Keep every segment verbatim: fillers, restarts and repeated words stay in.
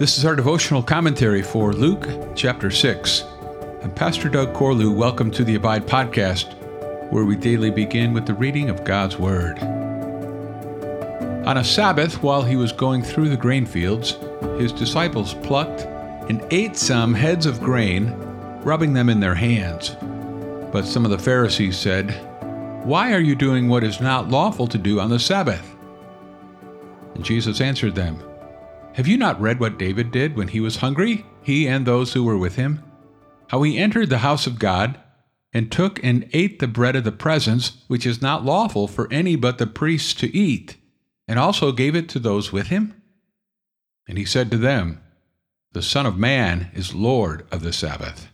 This is our devotional commentary for Luke chapter six. I'm Pastor Doug Corlew. Welcome to the Abide Podcast, where we daily begin with the reading of God's Word. On a Sabbath, while he was going through the grain fields, his disciples plucked and ate some heads of grain, rubbing them in their hands. But some of the Pharisees said, "Why are you doing what is not lawful to do on the Sabbath?" And Jesus answered them, "Have you not read what David did when he was hungry, he and those who were with him? How he entered the house of God and took and ate the bread of the presence, which is not lawful for any but the priests to eat, and also gave it to those with him? And he said to them, The Son of Man is Lord of the Sabbath."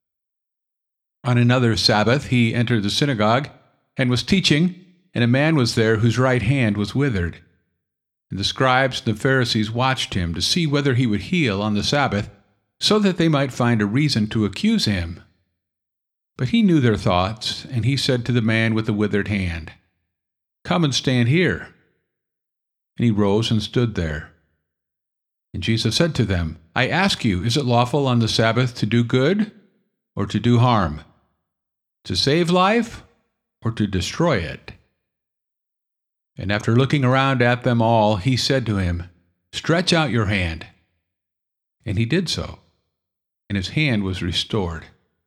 On another Sabbath he entered the synagogue and was teaching, and a man was there whose right hand was withered. And the scribes and the Pharisees watched him to see whether he would heal on the Sabbath, so that they might find a reason to accuse him. But he knew their thoughts, and he said to the man with the withered hand, "Come and stand here." And he rose and stood there. And Jesus said to them, "I ask you, is it lawful on the Sabbath to do good or to do harm? To save life or to destroy it?" And after looking around at them all, he said to him, "Stretch out your hand." And he did so, and his hand was restored.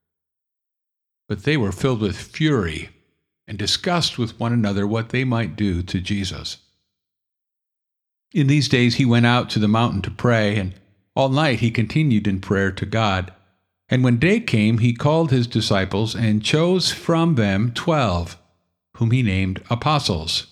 But they were filled with fury and discussed with one another what they might do to Jesus. In these days he went out to the mountain to pray, and all night he continued in prayer to God. And when day came, he called his disciples and chose from them twelve, whom he named apostles: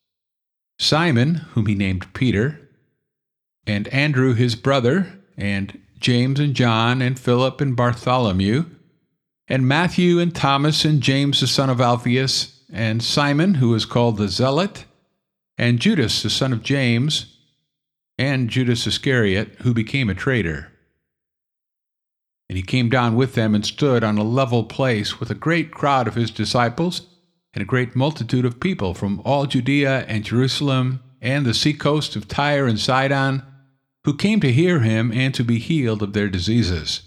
Simon, whom he named Peter, and Andrew his brother, and James and John, and Philip and Bartholomew, and Matthew and Thomas, and James the son of Alphaeus, and Simon, who is called the Zealot, and Judas the son of James, and Judas Iscariot, who became a traitor. And he came down with them and stood on a level place with a great crowd of his disciples and a great multitude of people from all Judea and Jerusalem and the seacoast of Tyre and Sidon, who came to hear him and to be healed of their diseases.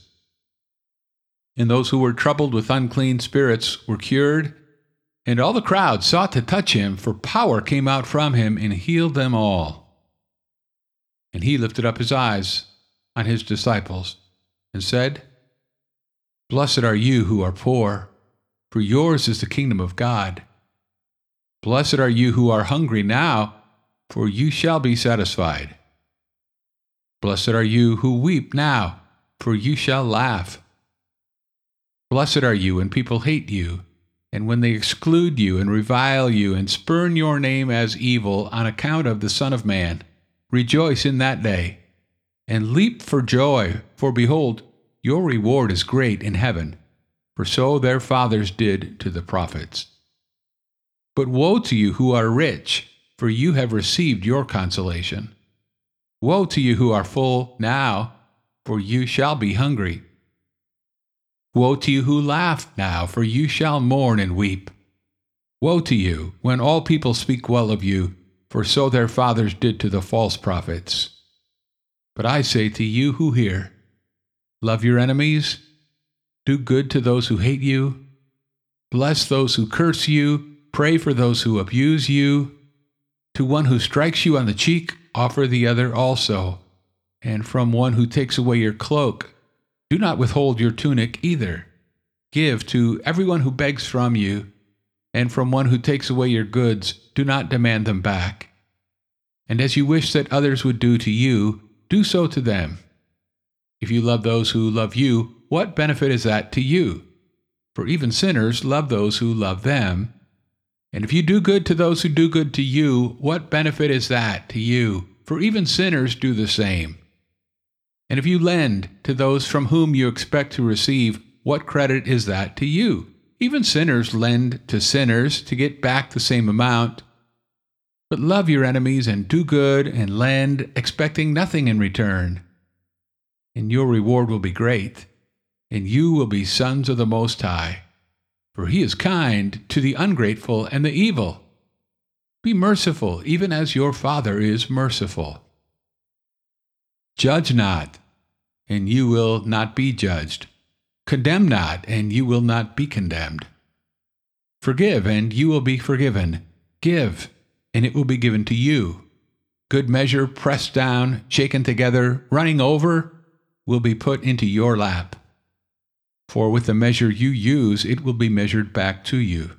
And those who were troubled with unclean spirits were cured, and all the crowd sought to touch him, for power came out from him and healed them all. And he lifted up his eyes on his disciples and said, "Blessed are you who are poor, for yours is the kingdom of God. Blessed are you who are hungry now, for you shall be satisfied. Blessed are you who weep now, for you shall laugh. Blessed are you when people hate you, and when they exclude you and revile you and spurn your name as evil on account of the Son of Man. Rejoice in that day, and leap for joy, for behold, your reward is great in heaven, for so their fathers did to the prophets. But woe to you who are rich, for you have received your consolation. Woe to you who are full now, for you shall be hungry. Woe to you who laugh now, for you shall mourn and weep. Woe to you when all people speak well of you, for so their fathers did to the false prophets. But I say to you who hear, love your enemies, do good to those who hate you, bless those who curse you, pray for those who abuse you. To one who strikes you on the cheek, offer the other also, and from one who takes away your cloak, do not withhold your tunic either. Give to everyone who begs from you, and from one who takes away your goods, do not demand them back. And as you wish that others would do to you, do so to them. If you love those who love you, what benefit is that to you? For even sinners love those who love them. And if you do good to those who do good to you, what benefit is that to you? For even sinners do the same. And if you lend to those from whom you expect to receive, what credit is that to you? Even sinners lend to sinners to get back the same amount. But love your enemies and do good and lend, expecting nothing in return. And your reward will be great, and you will be sons of the Most High, for he is kind to the ungrateful and the evil. Be merciful, even as your Father is merciful. Judge not, and you will not be judged. Condemn not, and you will not be condemned. Forgive, and you will be forgiven. Give, and it will be given to you. Good measure, pressed down, shaken together, running over, will be put into your lap. For with the measure you use, it will be measured back to you.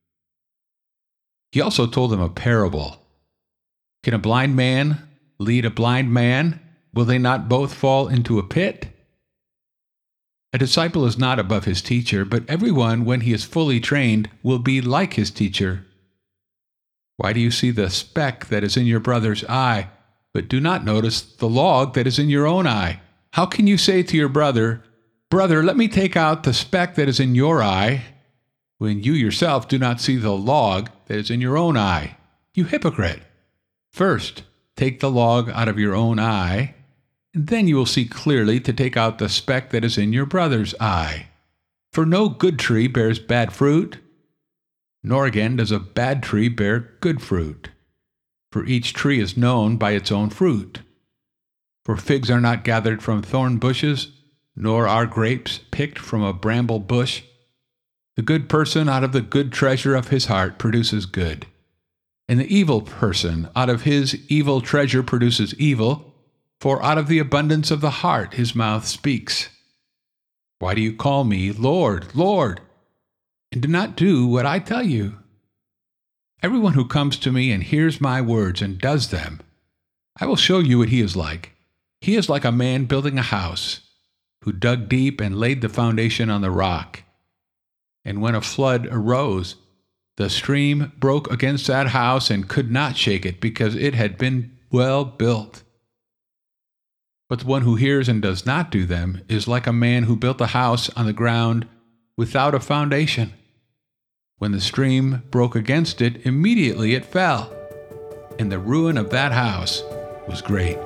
He also told them a parable. Can a blind man lead a blind man? Will they not both fall into a pit? A disciple is not above his teacher, but everyone, when he is fully trained, will be like his teacher. Why do you see the speck that is in your brother's eye, but do not notice the log that is in your own eye? How can you say to your brother, Brother, let me take out the speck that is in your eye, when you yourself do not see the log that is in your own eye? You hypocrite! First, take the log out of your own eye, and then you will see clearly to take out the speck that is in your brother's eye. For no good tree bears bad fruit, nor again does a bad tree bear good fruit. For each tree is known by its own fruit. For figs are not gathered from thorn bushes, nor are grapes picked from a bramble bush. The good person out of the good treasure of his heart produces good, and the evil person out of his evil treasure produces evil, for out of the abundance of the heart his mouth speaks. Why do you call me Lord, Lord, and do not do what I tell you? Everyone who comes to me and hears my words and does them, I will show you what he is like. He is like a man building a house, who dug deep and laid the foundation on the rock. And when a flood arose, the stream broke against that house and could not shake it, because it had been well built. But the one who hears and does not do them is like a man who built a house on the ground without a foundation. When the stream broke against it, immediately it fell, and the ruin of that house was great.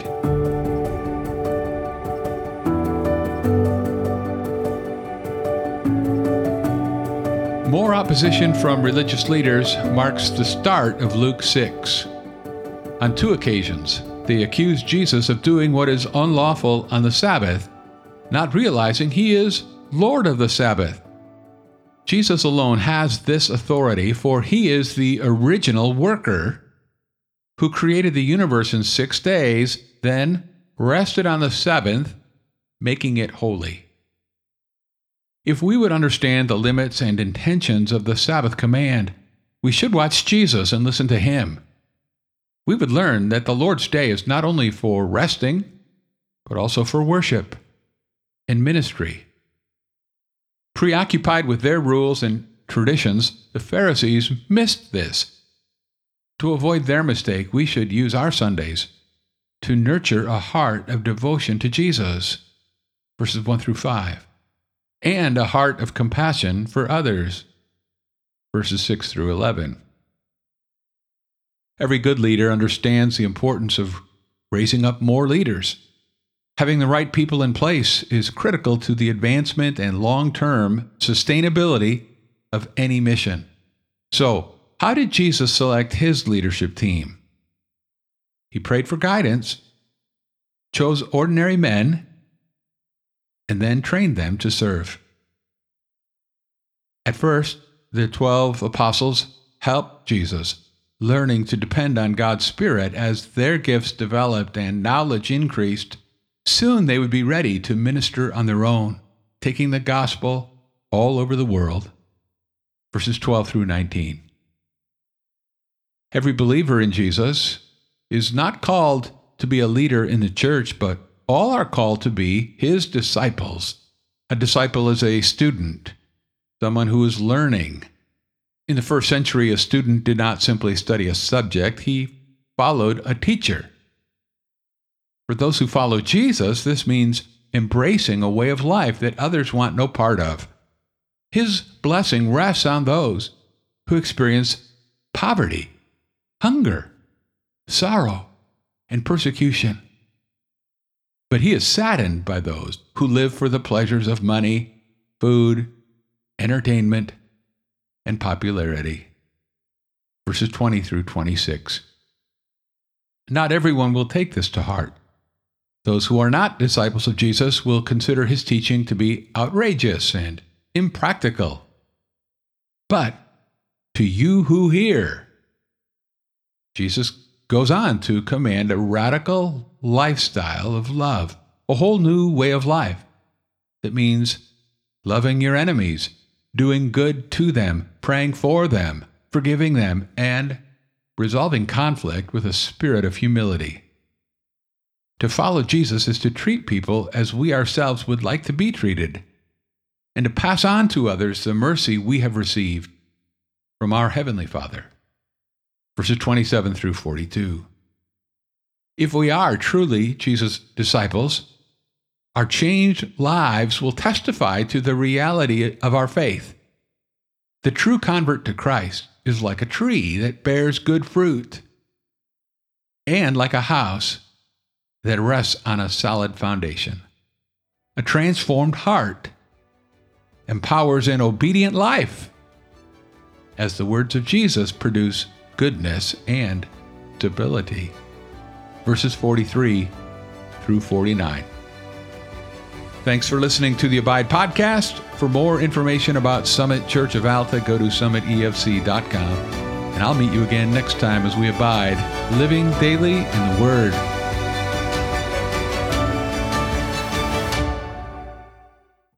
More opposition from religious leaders marks the start of Luke six. On two occasions, they accuse Jesus of doing what is unlawful on the Sabbath, not realizing he is Lord of the Sabbath. Jesus alone has this authority, for he is the original worker who created the universe in six days, then rested on the seventh, making it holy. If we would understand the limits and intentions of the Sabbath command, we should watch Jesus and listen to him. We would learn that the Lord's day is not only for resting, but also for worship and ministry. Preoccupied with their rules and traditions, the Pharisees missed this. To avoid their mistake, we should use our Sundays to nurture a heart of devotion to Jesus, verses one through five, and a heart of compassion for others, verses six through eleven. Every good leader understands the importance of raising up more leaders. Having the right people in place is critical to the advancement and long-term sustainability of any mission. So, how did Jesus select his leadership team? He prayed for guidance, chose ordinary men, and then trained them to serve. At first, the twelve apostles helped Jesus, learning to depend on God's Spirit. As their gifts developed and knowledge increased, soon they would be ready to minister on their own, taking the gospel all over the world. Verses twelve through nineteen. Every believer in Jesus is not called to be a leader in the church, but all are called to be his disciples. A disciple is a student, someone who is learning. In the first century, a student did not simply study a subject, he followed a teacher. For those who follow Jesus, this means embracing a way of life that others want no part of. His blessing rests on those who experience poverty, hunger, sorrow, and persecution. But he is saddened by those who live for the pleasures of money, food, entertainment, and popularity. Verses twenty through twenty-six. Not everyone will take this to heart. Those who are not disciples of Jesus will consider his teaching to be outrageous and impractical. But to you who hear, Jesus goes on to command a radical lifestyle of love, a whole new way of life that means loving your enemies, doing good to them, praying for them, forgiving them, and resolving conflict with a spirit of humility. To follow Jesus is to treat people as we ourselves would like to be treated, and to pass on to others the mercy we have received from our Heavenly Father. Verses twenty-seven through forty-two. If we are truly Jesus' disciples, our changed lives will testify to the reality of our faith. The true convert to Christ is like a tree that bears good fruit, and like a house that rests on a solid foundation. A transformed heart empowers an obedient life, as the words of Jesus produce goodness and stability. Verses forty-three through forty-nine. Thanks for listening to the Abide Podcast. For more information about Summit Church of Alta, go to summit e f c dot com. And I'll meet you again next time as we abide, living daily in the Word.